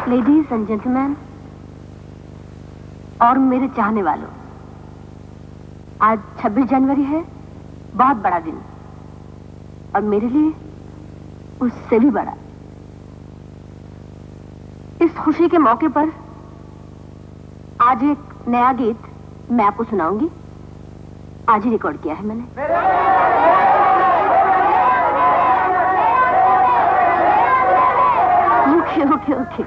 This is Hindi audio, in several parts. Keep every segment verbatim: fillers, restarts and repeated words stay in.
लेडीज एंड जेंटलमैन और मेरे चाहने वालों, आज छब्बीस जनवरी है, बहुत बड़ा दिन, और मेरे लिए उससे भी बड़ा। इस खुशी के मौके पर आज एक नया गीत मैं आपको सुनाऊंगी। आज ही रिकॉर्ड किया है मैंने। ओके ओके ओके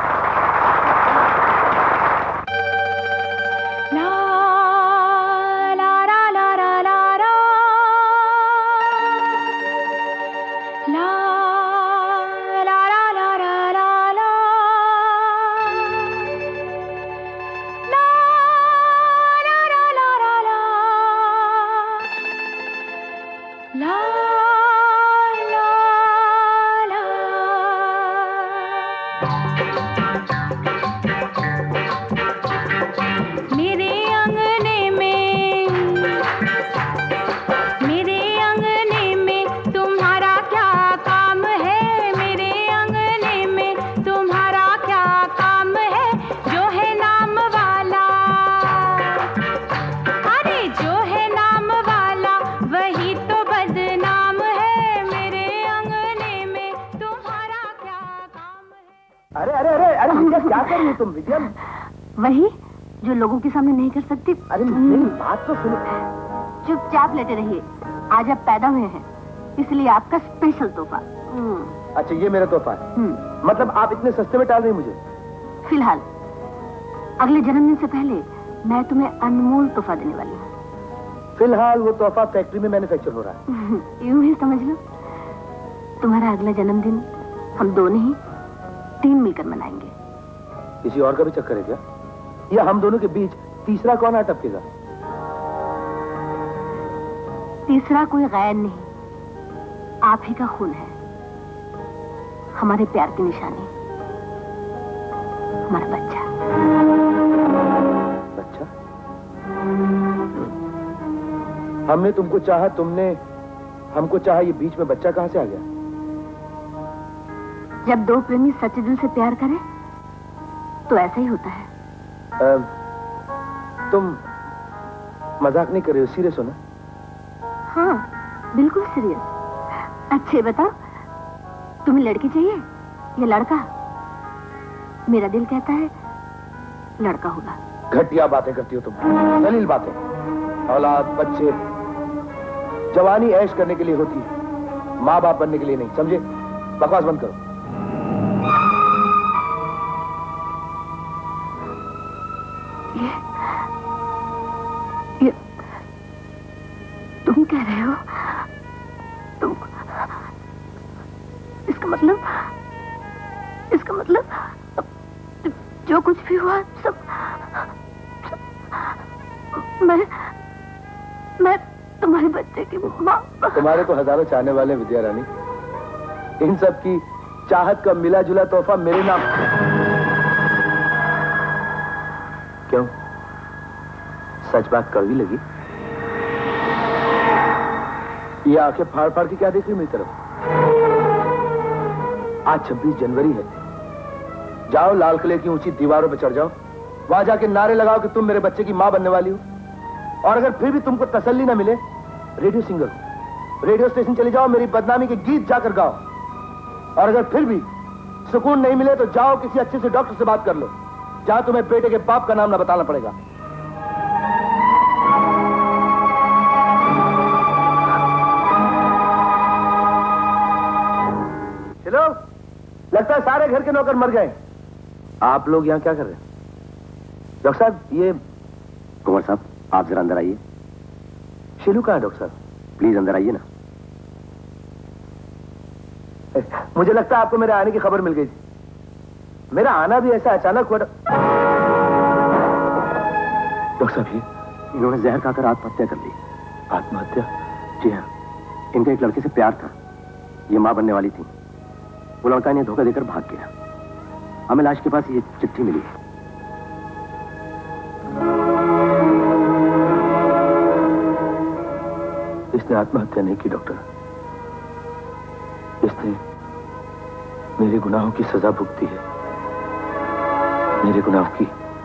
तुम विजयम? वही जो लोगों के सामने नहीं कर सकती। अरे मेरी बात तो सुनो। चुपचाप लेटे रहिए, आज आप पैदा हुए हैं, इसलिए आपका स्पेशल तोहफा। अच्छा ये मेरा तोहफा है? मतलब आप इतने सस्ते में टाल रही मुझे? फिलहाल अगले जन्मदिन से पहले मैं तुम्हें अनमोल तोहफा देने वाली हूँ। फिलहाल वो तोहफा फैक्ट्री में मैन्युफैक्चर हो रहा है। यूं ही समझ लो, तुम्हारा अगला जन्मदिन हम दोनों ही तीन मिलकर मनाएंगे। किसी और का भी चक्कर है क्या? या हम दोनों के बीच तीसरा कौन आ टपकेगा? तीसरा कोई गैर नहीं, आप ही का खून है, हमारे प्यार की निशानी, हमारा बच्चा। बच्चा? हमने तुमको चाहा, तुमने हमको चाहा, ये बीच में बच्चा कहां से आ गया? जब दो प्रेमी सच्चे दिल से प्यार करें तो ऐसा ही होता है। आ, तुम मजाक नहीं कर रहे हो, सीरियस हो ना? हाँ बिल्कुल सीरियस। अच्छे बताओ, तुम्हें लड़की चाहिए या लड़का? मेरा दिल कहता है लड़का होगा। घटिया बातें करती हो तुम, जलील बातें। औलाद, बच्चे जवानी ऐश करने के लिए होती है, माँ बाप बनने के लिए नहीं, समझे? बकवास बंद करो। ये, ये तुम कह रहे हो? तुम इसका मतलब इसका मतलब जो कुछ भी हुआ सब, सब मैं मैं तुम्हारे बच्चे की माँ। तुम्हारे तो हजारों चाहने वाले विद्या रानी, इन सब की चाहत का मिला जुला तोहफा मेरे नाम। क्यों, सच बात कड़वी लगी? ये आंखें फाड़ फाड़ के क्या देख रही मेरी तरफ? आज छब्बीस जनवरी है, जाओ लाल किले की ऊंची दीवारों पर चढ़ जाओ, वहां जाके नारे लगाओ कि तुम मेरे बच्चे की मां बनने वाली हो। और अगर फिर भी तुमको तसल्ली ना मिले, रेडियो सिंगर हो, रेडियो स्टेशन चले जाओ, मेरी बदनामी के गीत जाकर गाओ। और अगर फिर भी सुकून नहीं मिले तो जाओ किसी अच्छे से डॉक्टर से बात कर लो, जहां तुम्हें बेटे के बाप का नाम ना बताना पड़ेगा। चलो, लगता है सारे घर के नौकर मर गए। आप लोग यहाँ क्या कर रहे हैं? डॉक्टर साहब, ये कुंवर साहब आप जरा अंदर आइए। शीलू कहाँ है डॉक्टर साहब? प्लीज अंदर आइए ना। मुझे लगता है आपको मेरे आने की खबर मिल गई थी। मेरा आना भी ऐसा अचानक हुआ। डॉक्टर साहब, ये इन्होंने जहर खाकर आत्महत्या कर ली। आत्महत्या? जी हाँ, इनका एक लड़के से प्यार था, ये मां बनने वाली थी। वो लड़का इन्हें धोखा देकर भाग गया। हमें लाश के पास ये चिट्ठी मिली। इसने आत्महत्या नहीं की डॉक्टर, इसने मेरे गुनाहों की सजा भुगती है। मेरे गुनाह की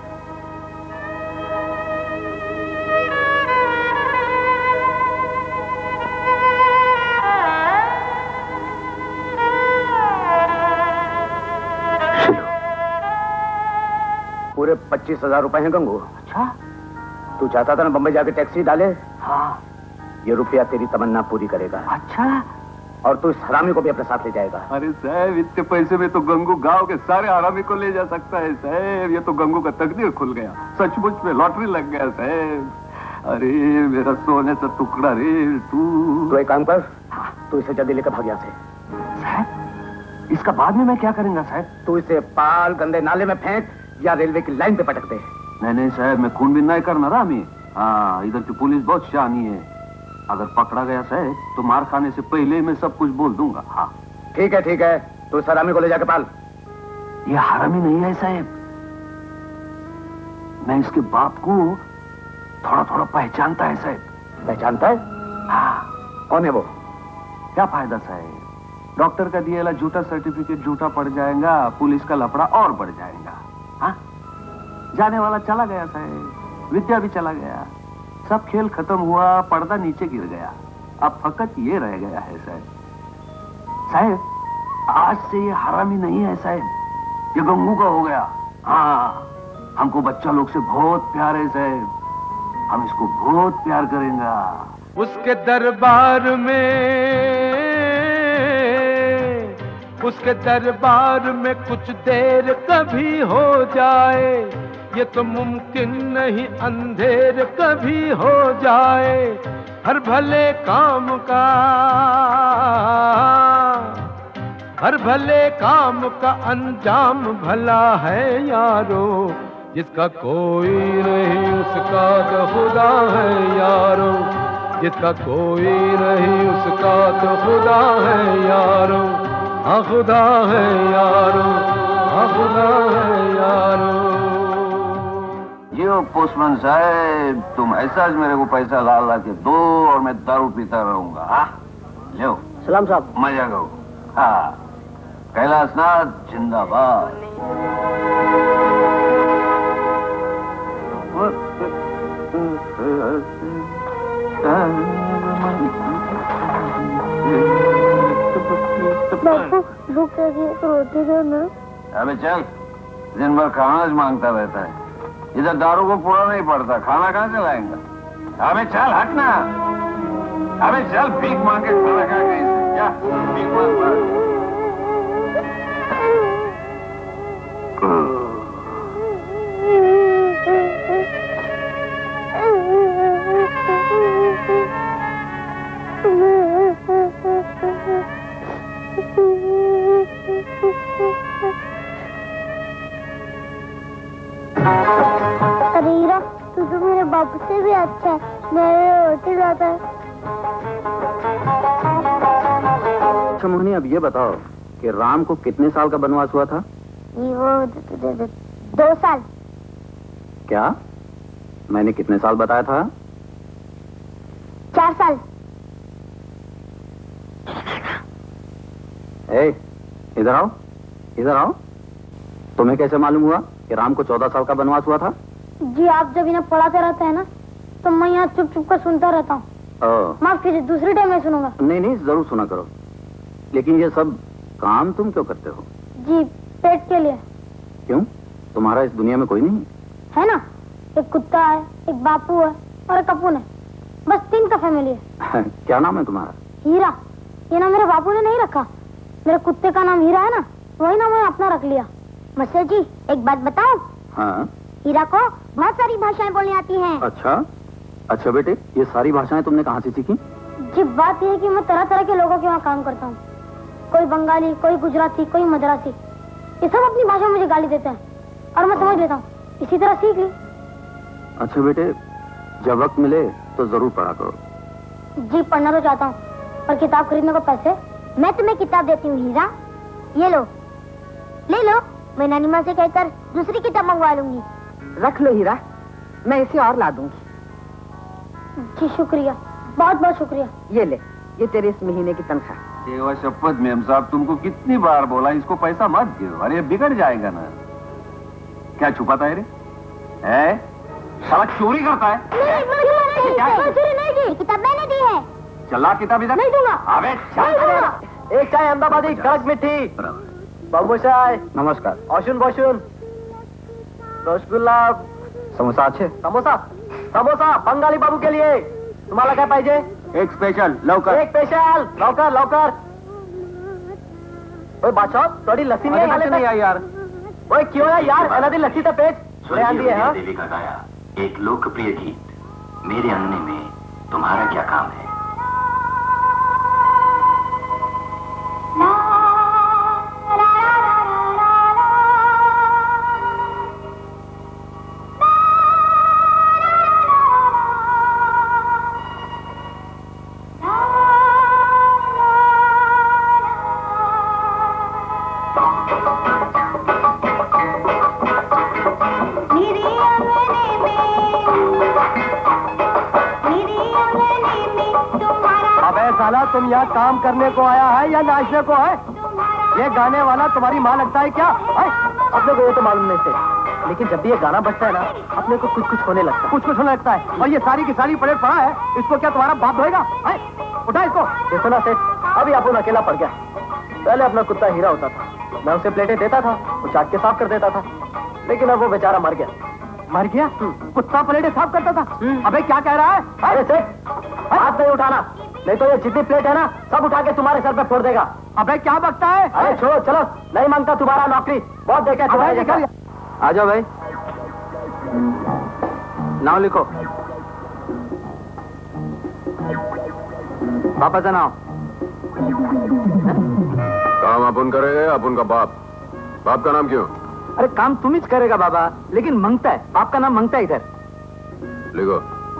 पूरे पच्चीस हजार रुपए हैं गंगू। अच्छा, तू चाहता था ना बम्बई जाके टैक्सी डाले? हाँ। ये रुपया तेरी तमन्ना पूरी करेगा। अच्छा, और तू इस हरामी को भी अपने साथ ले जाएगा। अरे साहब, इतने पैसे में तो गंगू गांव के सारे हरामी को ले जा सकता है साहब। ये तो गंगू का तकदीर खुल गया, सचमुच में लॉटरी लग गया साहब। अरे मेरा सोने का टुकड़ा रे तू। तो एक काम कर, तू इसे जल्दी लेकर भाग यहाँ से। साहब, इसका बाद में मैं क्या करूंगा साहब? तू इसे पाल गंदे नाले में फेंक या रेलवे की लाइन पे पटक दे। नहीं नहीं साहब, मैं खून भी नहीं करना रामी। हाँ, इधर की पुलिस बहुत शानी है। अगर पकड़ा गया साहब तो मार खाने से पहले मैं सब कुछ बोल दूंगा। हाँ ठीक है ठीक है, तू इस हरामी को ले जाके पाल। ये हरामी नहीं है साहब, मैं इसके बाप को थोड़ा थोड़ा पहचानता है साहब। पहचानता है? हाँ। कौन है वो? क्या फायदा साहब, डॉक्टर का दिया झूठा सर्टिफिकेट झूठा पड़ जाएगा, पुलिस का लफड़ा और बढ़ जाएगा। हाँ, जाने वाला चला गया साहब, विद्या भी चला गया, सब खेल खत्म हुआ, पर्दा नीचे गिर गया। अब फकत ये रह गया है साहब। साहब, आज से ये हरामी नहीं है साहब, ये गंगू का हो गया। हाँ, हमको बच्चा लोग से बहुत प्यार है साहब, हम इसको बहुत प्यार करेंगे। उसके दरबार में उसके दरबार में कुछ देर कभी हो जाए, ये तो मुमकिन नहीं अंधेर कभी हो जाए। हर भले काम का हर भले काम का अंजाम भला है यारो, जिसका कोई नहीं उसका तो खुदा है यारो, जिसका कोई नहीं उसका तो खुदा है यारो, हाँ खुदा है यारो, हाँ खुदा है यारो। यो पोस्टमैन साहब, तुम ऐसा मेरे को पैसा ला ला के दो और मैं दारू पीता रहूंगा। हाँ लो। सलाम साहब। मजा करो। हाँ, कैलाशनाथ जिंदाबाद। बापू भूख लगी रोटी दो ना। अबे चल, दिन भर खाना मांगता रहता है, इधर दारू को पूरा नहीं पड़ता, खाना कहाँ से लाएंगा? अबे चल हट ना, अबे चल भीख मांग के खाना खा के क्या भीख मांग। अरे हीरा, तू तो मेरे बापू से भी अच्छा है, मेरे रोटी लाता है। अच्छा मोहिनी, अब ये बताओ कि राम को कितने साल का बनवास हुआ था? ये वो द, द, द, दो साल। क्या? मैंने कितने साल बताया था? चार साल। ए, इधर आओ, इधर आओ। तुम्हें कैसे मालूम हुआ कि राम को चौदह साल का बनवास हुआ था? जी, आप जब इन्हें पढ़ाते रहते हैं ना, तो मैं यहाँ चुप चुप कर सुनता रहता हूँ। माफ कीजिए, दूसरी टाइम मैं सुनूंगा। नहीं नहीं, जरूर सुना करो। लेकिन ये सब काम तुम क्यों करते हो? जी, पेट के लिए। क्यों? तुम्हारा इस दुनिया में कोई नहीं है ना? एक कुत्ता है, एक बापू है और एक अपुन है, बस तीन का फैमिली है। क्या नाम है तुम्हारा? हीरा। ये नाम मेरे बापू ने नहीं रखा, मेरे कुत्ते का नाम हीरा है ना, वही नाम मैंने अपना रख लिया। मस्टर जी, एक बात बताओ? हाँ। हीरा को बहुत सारी भाषाएं बोलनी आती हैं। अच्छा अच्छा बेटे, ये सारी भाषाएं तुमने कहाँ से सीखी? जी, बात यह है कि मैं तरह तरह के लोगों के वहाँ काम करता हूँ, कोई बंगाली, कोई गुजराती, कोई मद्रासी, ये सब अपनी भाषा में मुझे गाली देते हैं और मैं समझ लेता हूँ, इसी तरह सीख ली। अच्छा बेटे, जब वक्त मिले तो जरूर पढ़ा करो। जी, पढ़ना तो चाहता हूँ, पर किताब खरीदने को पैसे? मैं तुम्हें किताब देती हूँ हीरा, ये लो, ले लो। मैं नानी माँ से कहकर दूसरी किताब मंगवा लूंगी। रख लो हीरा, मैं इसे और ला दूंगी। जी शुक्रिया, बहुत बहुत शुक्रिया। ये ले, ये तेरे इस महीने की तनख्वाह। देवा शपथ मेम साहब, तुमको कितनी बार बोला इसको पैसा मत दो, अरे बिगड़ जाएगा ना। क्या छुपाता है रे? है? साला चोरी करता है? चोरी नहीं की, किताब मैंने दी है। चला किताब इधर। नहीं दूंगा। अबे चल। एक चाय अहमदाबादी कड़क मिठी। बाबू चाय। नमस्कार। औशुन बौशुन। रसगुल्ला। समोसा अच्छे? समोसा समोसा बंगाली बाबू के लिए। तुम्हाला काय पाहिजे? एक स्पेशल लवकर। एक स्पेशल लवकर लवकर। ओए बादशाह थोड़ी लस्सी नहीं आई नहीं आई यार। ओए क्यों है यार? अनादी लस्सी तो पेट ध्यान दिए। हाँ देवी का गाया एक लोकप्रिय गीत मेरे अंगने में तुम्हारा क्या काम है। साला तुम यहाँ काम करने को आया है या नाचने को है? ये गाने वाला तुम्हारी माँ लगता है क्या? है? अपने को ये तो मालूम नहीं थे, लेकिन जब भी ये गाना बजता है ना अपने को कुछ कुछ होने लगता है। कुछ कुछ होने लगता है। और ये सारी की सारी पड़े पड़ा है, इसको क्या तुम्हारा बाप धोएगा? उठा इसको। देखो ना सेठ, अभी अपन अकेला पड़ गया। पहले अपना कुत्ता हीरा होता था, मैं उसे प्लेटें देता था, वो चाट के साफ कर देता था, लेकिन अब वो बेचारा मर गया। मर गया? कुत्ता प्लेटें साफ करता था? अबे क्या कह रहा है? अरे सेठ हाथ नहीं उठाना, नहीं तो ये जितनी प्लेट है ना सब उठा के तुम्हारे सर पे फोड़ देगा। अबे क्या बकता है? अरे छोड़ो चलो, नहीं मांगता तुम्हारा नौकरी, बहुत देखा तुम्हारे जैसा। आ जाओ भाई, नाम लिखो। पापा का नाम। काम अपन करेगा अपन का बाप? बाप का नाम क्यों? अरे काम तुम ही करेगा बाबा, लेकिन मांगता है, बाप का नाम मांगता है इधर। लिखो।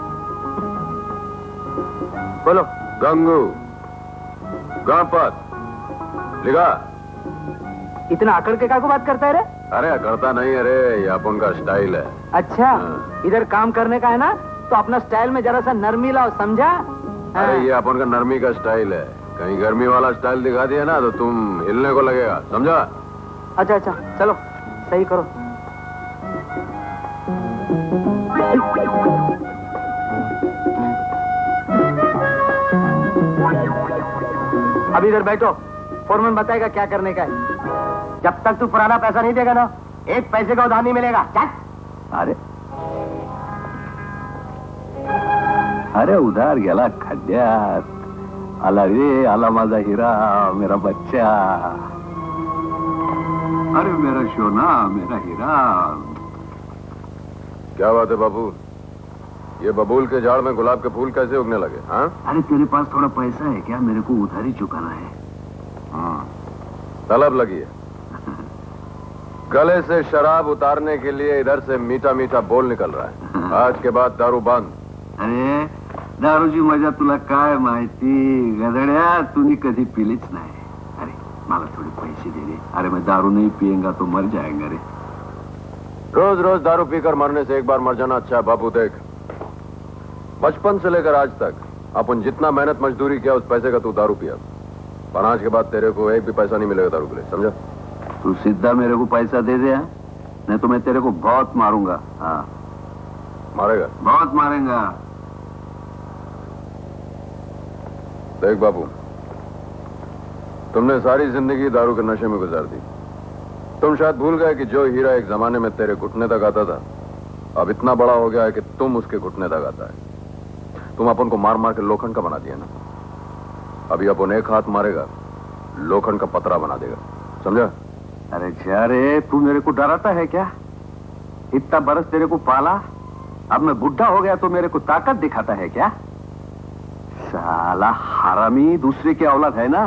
बोलो। गंगू गणपत। लिखा। इतना आकड़ के का को बात करता है रे? अरे करता नहीं है रे, ये अपन का स्टाइल है। अच्छा, इधर काम करने का है ना, तो अपना स्टाइल में जरा सा नरमी लाओ, समझा? अरे ये अपन का नरमी का स्टाइल है, कहीं गर्मी वाला स्टाइल दिखा दिया ना तो तुम हिलने को लगेगा, समझा? अच्छा अच्छा चलो सही करो। अभी इधर बैठो, फोरमैन बताएगा क्या करने का है। जब तक तू पुराना पैसा नहीं देगा ना, एक पैसे का उधार नहीं मिलेगा। चल। अरे अरे उधार गेला खड्ड्यात, आला रे आला माझा हिरा, मेरा बच्चा। अरे मेरा सोना, मेरा हीरा। क्या बात है बाबू, ये बबूल के झाड़ में गुलाब के फूल कैसे उगने लगे? हाँ? अरे तेरे पास थोड़ा पैसा है क्या? मेरे को उधार ही चुकाना है। हाँ, तलब लगी है। गले से शराब उतारने के लिए इधर से मीठा मीठा बोल निकल रहा है। आज के बाद दारू बंद। अरे दारूची मजा तुला काय माहिती गधड्या, तूने कधी पिलीच नाही। अरे मला थोड़े पैसे दे दे। अरे मैं दारू नहीं पिएगा तो मर जाएगा रे। रोज रोज दारू पीकर मरने से एक बार मर जाना अच्छा है बाबू। देख, बचपन से लेकर आज तक अपन जितना मेहनत मजदूरी किया उस पैसे का तू दारू पिया, पर आज के बाद तेरे को एक भी पैसा नहीं मिलेगा दारू के लिए, समझा? तू सीधा मेरे को पैसा दे दे, नहीं तो मैं तेरे को बहुत मारूंगा। हाँ मारेगा? बहुत मारेगा। देख बाबू, तुमने सारी जिंदगी दारू के नशे में गुजार दी। तुम शायद भूल गए कि जो हीरा एक जमाने में तेरे घुटने तक आता था, अब इतना बड़ा हो गया है कि तुम उसके घुटने तक आता है। तुम अपन को मार मार के लोखंड का बना दिया ना, अभी अपन एक हाथ मारेगा लोखंड का पतरा बना देगा, समझा? अरे जा रे, तू मेरे को डराता है क्या? इतना बरस तेरे को पाला, अब मैं बुढ़ा हो गया तो मेरे को ताकत दिखाता है क्या? साला हरामी, दूसरे की औलाद है ना।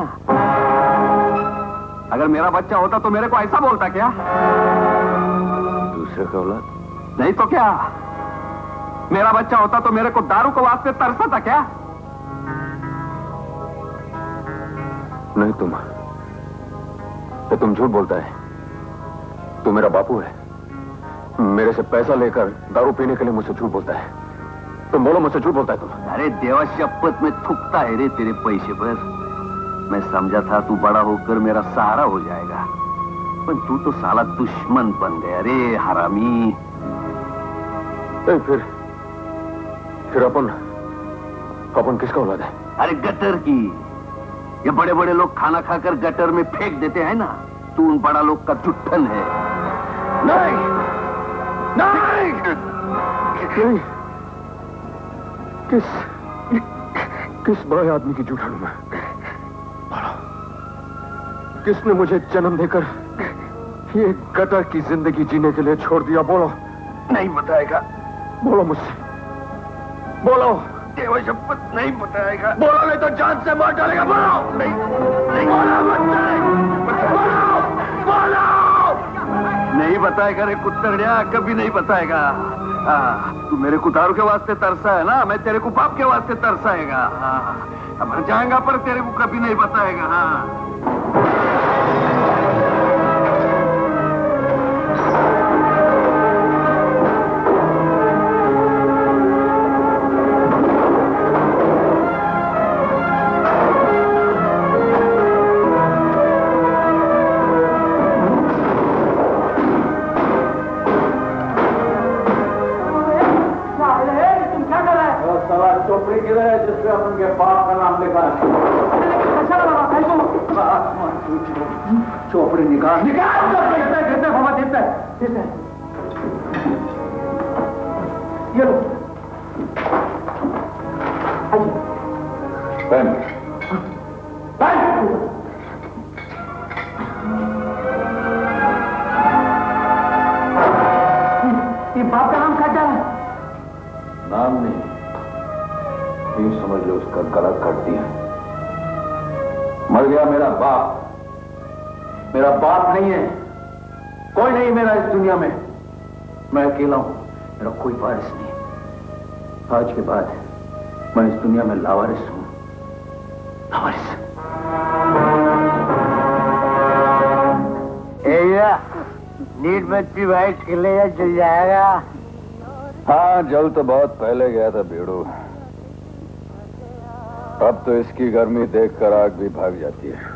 अगर मेरा बच्चा होता तो मेरे को ऐसा बोलता क्या? दूसरे का औलाद? नहीं तो क्या, मेरा बच्चा होता तो मेरे को दारू को वास्ते तरसा था क्या? नहीं, तुम तो तुम झूठ बोलता है। तू मेरा बापू है, मेरे से पैसा लेकर दारू पीने के लिए मुझसे झूठ बोलता है। तुम बोलो, मुझसे झूठ बोलता है तुम? अरे देवा शपथ में थूकता है रे तेरे पैसे पर। मैं समझा था तू बड़ा होकर मेरा सहारा हो जाएगा, पर तू तो साला दुश्मन बन गया रे हरामी। ए, फिर फिर अपन अपन किसका औलाद है? अरे गटर की। ये बड़े बड़े लोग खाना खाकर गटर में फेंक देते हैं ना, तू उन बड़ा लोग का जुट्ठन है। नहीं नहीं नहीं, किस किस बड़े आदमी की जूठा हूं मैं? किसने मुझे जन्म देकर ये गटर की जिंदगी जीने के लिए छोड़ दिया? बोलो। नहीं बताएगा। बोलो मुझसे, बोलो। देवा शपथ नहीं बताएगा। बोलो नहीं तो जान से मार डालेगा। बोलो। नहीं, नहीं बोलो मुझसे, बोलो बोलो। नहीं बताएगा रे कुत्तड़िया, कभी नहीं बताएगा। हाँ, तू मेरे कुतारू के वास्ते तरसा है ना, मैं तेरे को बाप के वास्ते तरसाएगा। हाँ, मर जाएगा पर तेरे को कभी नहीं बताएगा। हाँ चोपड़ी किधर है जिसपे अपन के बाप का नाम लिखा है? चोपड़ी निकाल निकाल देते बाबा, देते देते ये लो पेन पेन। ये बाप का नाम क्या है? नाम नहीं, यूं समझ लो उसका गला काट दिया। मर गया मेरा बाप। मेरा बाप नहीं है, कोई नहीं मेरा इस दुनिया में। मैं अकेला हूं, मेरा कोई वारिस नहीं। आज के बाद मैं इस दुनिया में लावारिस हूं, लावारिस। नीट बच्ची वाइट खिलेगा चल जाएगा। हाँ, जल तो बहुत पहले गया था बेड़ू। अब तो इसकी गर्मी देखकर आग भी भाग जाती है।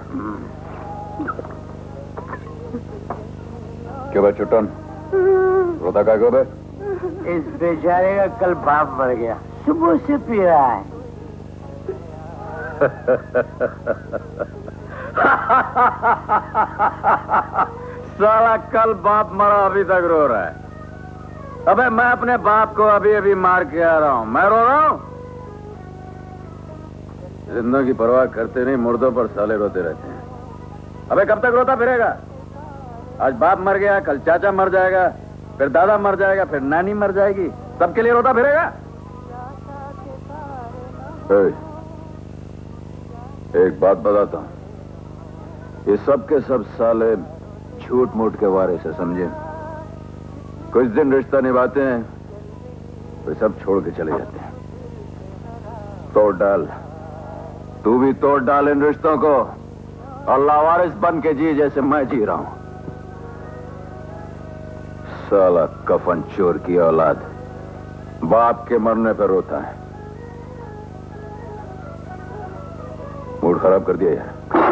क्यों भाई चुटन, रोता क्या क्यों बे? इस बेचारे का कल बाप मर गया, सुबह से पी रहा है। साला कल बाप मरा अभी तक रो रहा है। अबे मैं अपने बाप को अभी अभी मार के आ रहा हूं, मैं रो रहा हूं? जिंदों की परवाह करते नहीं, मुर्दों पर साले रोते रहते हैं। अबे कब तक रोता फिरेगा? आज बाप मर गया, कल चाचा मर जाएगा, फिर दादा मर जाएगा, फिर नानी मर जाएगी, सबके लिए रोता फिरेगा? एक बात बताता हूं, ये सब के सब साले झूठ मूठ के वारे से समझे। कुछ दिन रिश्ता निभाते हैं, फिर सब छोड़ के चले जाते हैं। तोड़ डाल, तू भी तोड़ डाल इन रिश्तों को, और लावारिस बन के जी जैसे मैं जी रहा हूं। साला कफन चोर की औलाद बाप के मरने पर रोता है। मूड खराब कर दिया यार।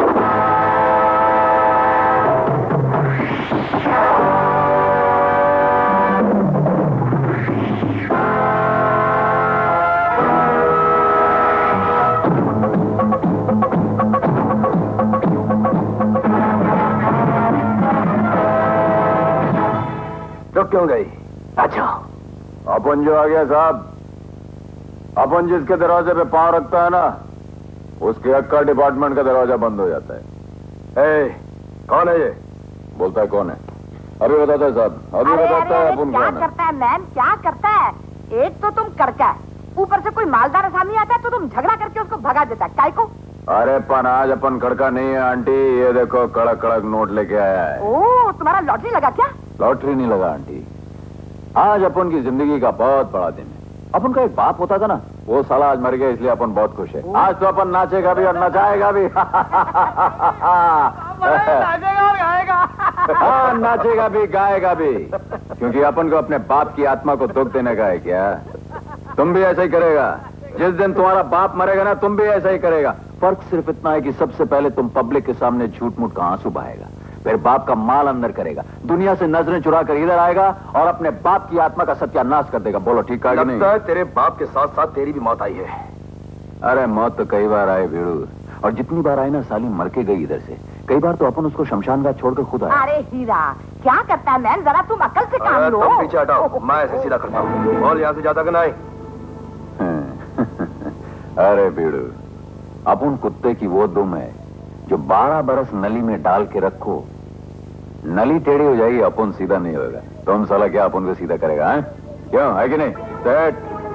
तो क्यों गई? अच्छा, अपन जो आ गया साहब, अपन जिसके दरवाजे पे पांव रखता है ना, उसके हक्का डिपार्टमेंट का दरवाजा बंद हो जाता है। ए, कौन है ये? बोलता है कौन है? अभी बताता है साहब, अभी अरे, बताता अरे, है अरे, अपन क्या कौन है। करता है मैम, क्या करता है? एक तो तुम करका, ऊपर से कोई मालदार आसामी आता है तो तुम झगड़ा करके उसको भगा देता है। काय को? अरे पन आज अपन खड़का नहीं है आंटी, ये देखो कड़क कड़क नोट लेके आया है। ओ, तुम्हारा लॉटरी लगा क्या? लॉटरी नहीं लगा आंटी, आज अपन की जिंदगी का बहुत बड़ा दिन है। अपन का एक बाप होता था ना, वो साला आज मर गया, इसलिए अपन बहुत खुश है। आज तो अपन नाचेगा भी और नचाएगा भी। नाचेगा और गाएगा। हाँ, नाचेगा भी गाएगा भी, क्योंकि अपन को अपने बाप की आत्मा को दुख देने का है। क्या तुम भी ऐसा ही करेगा? जिस दिन तुम्हारा बाप मरेगा ना, तुम भी ऐसा ही करेगा। फर्क सिर्फ इतना है कि सबसे पहले तुम पब्लिक के सामने झूठ मूठ का आंसू बहाएगा, फिर बाप का माल अंदर करेगा, दुनिया से नजरें चुरा कर इधर आएगा और अपने बाप की आत्मा का सत्यानाश कर देगा। बोलो ठीक है कि नहीं? लगता है तेरे बाप के साथ साथ तेरी भी मौत आई है। अरे मौत तो कई बार आए भीड़ू, और जितनी बार आई ना साली मर के गई इधर से। कई बार तो अपन उसको शमशान घाट छोड़कर खुद आए। अरे हीरा क्या करता है मैन, जरा तुम अकल से काम लो। तुम पीछे हटाओ, मैं ऐसे सीधा करता हूँ। और यहाँ से जाता कि नहीं? अरे भीड़ू, अपन कुत्ते की वो दुम है जो बारह बरस नली में डाल के रखो, नली टेढ़ी हो जाएगी, अपन सीधा नहीं होगा। तुम साला क्या अपन को सीधा करेगा है? क्यों, है कि नहीं? सेठ,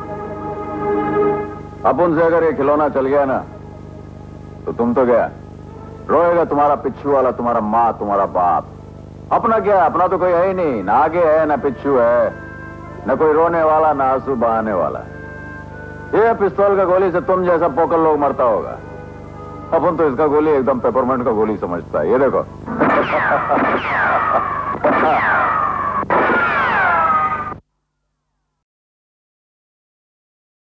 अपन से अगर ये खिलौना चल गया ना तो तुम तो गया, रोएगा तुम्हारा पिच्छू वाला, तुम्हारा माँ, तुम्हारा बाप। अपना क्या, अपना तो कोई है ही नहीं, ना आगे है ना पिच्छू है, न कोई रोने वाला ना आंसू बहाने वाला। ये पिस्तौल का गोली से तुम जैसा पोकल लोग मरता होगा, अपन तो इसका गोली एकदम पेपरमेंट का गोली समझता है। ये देखो